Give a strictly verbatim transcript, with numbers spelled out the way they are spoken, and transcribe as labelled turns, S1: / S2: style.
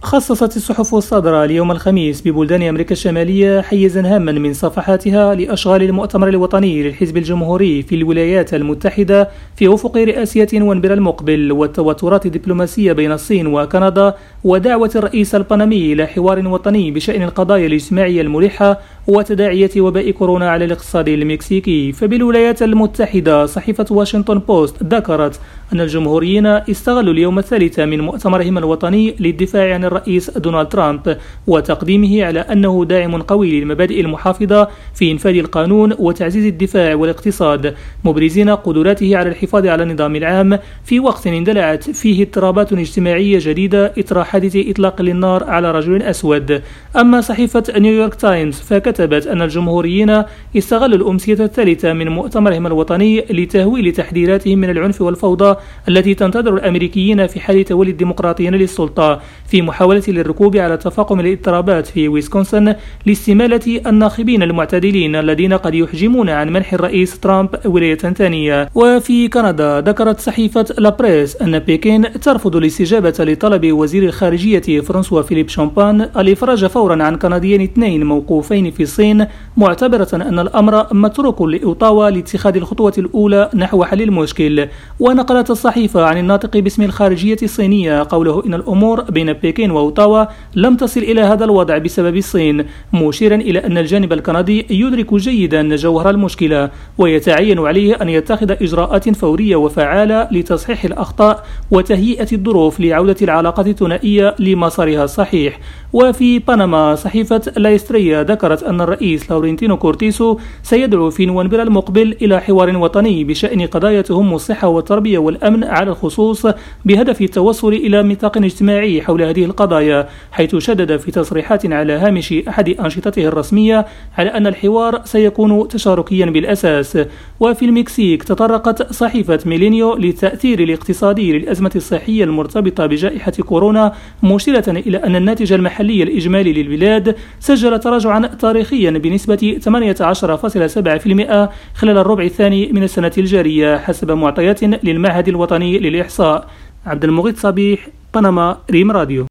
S1: خصصت الصحف الصادرة اليوم الخميس ببلدان أمريكا الشمالية حيزا هاما من صفحاتها لأشغال المؤتمر الوطني للحزب الجمهوري في الولايات المتحدة في أفق رئاسية نوفمبر المقبل، والتوترات الدبلوماسية بين الصين وكندا، ودعوة الرئيس البنمي إلى حوار وطني بشأن القضايا الاجتماعية الملحة، وتداعيات وباء كورونا على الاقتصاد المكسيكي. فبالولايات المتحدة صحيفة واشنطن بوست ذكرت أن الجمهوريين استغلوا اليوم الثالث من مؤتمرهم الوطني للدفاع عن الرئيس دونالد ترامب وتقديمه على أنه داعم قوي للمبادئ المحافظة في إنفاذ القانون وتعزيز الدفاع والاقتصاد، مبرزين قدراته على الحفاظ على النظام العام في وقت اندلعت فيه اضطرابات اجتماعية جديدة إثر حادث إطلاق للنار على رجل أسود. أما صحيفة نيويورك تايمز فكتبت أن الجمهوريين استغلوا الأمسية الثالثة من مؤتمرهم الوطني لتهويل تحذيراتهم من العنف والفوضى التي تنتظر الأمريكيين في حال تولي الديمقراطيين للسلطة، في محاولة للركوب على تفاقم الاضطرابات في ويسكونسن لاستمالة الناخبين المعتدلين الذين قد يحجمون عن منح الرئيس ترامب ولاية ثانية. وفي كندا ذكرت صحيفة لابريس أن بكين ترفض الاستجابة لطلب وزير الخارجية فرانسوا فيليب شامبان الإفراج فورا عن كنديين اثنين موقوفين في الصين، معتبرة أن الأمر متروك لأوتاوا لاتخاذ الخطوة الأولى نحو حل المشكل. ونقلت الصحيفة عن الناطق باسم الخارجية الصينية قوله إن الأمور بين بكين وأوتاوا لم تصل إلى هذا الوضع بسبب الصين، مشيرا إلى أن الجانب الكندي يدرك جيدا جوهر المشكلة ويتعين عليه أن يتخذ إجراءات فورية وفعالة لتصحيح الأخطاء وتهيئة الظروف لعودة العلاقات الثنائية لمسارها الصحيح. وفي بنما صحيفة لايستريا ذكرت أن الرئيس لورنتينو كورتيسو سيدعو في نوفمبر المقبل إلى حوار وطني بشأن قضايا تهم الصحة والتربية والأمن على الخصوص، بهدف التوصل إلى ميثاق اجتماعي حول هذه القضايا، حيث شدد في تصريحات على هامش أحد أنشطته الرسمية على أن الحوار سيكون تشاركيا بالأساس. وفي المكسيك تطرقت صحيفة ميلينيو للتأثير الاقتصادي للأزمة الصحية المرتبطة بجائحة كورونا، مشيرة إلى أن الناتج المحلي الإجمالي للبلاد سجل تراجعا تاريخيا بنسبة ثمانية عشر فاصلة سبعة بالمئة خلال الربع الثاني من السنة الجارية حسب معطيات للمعهد الوطني للإحصاء. عبد المغيث صبيح، بنما، ريم راديو.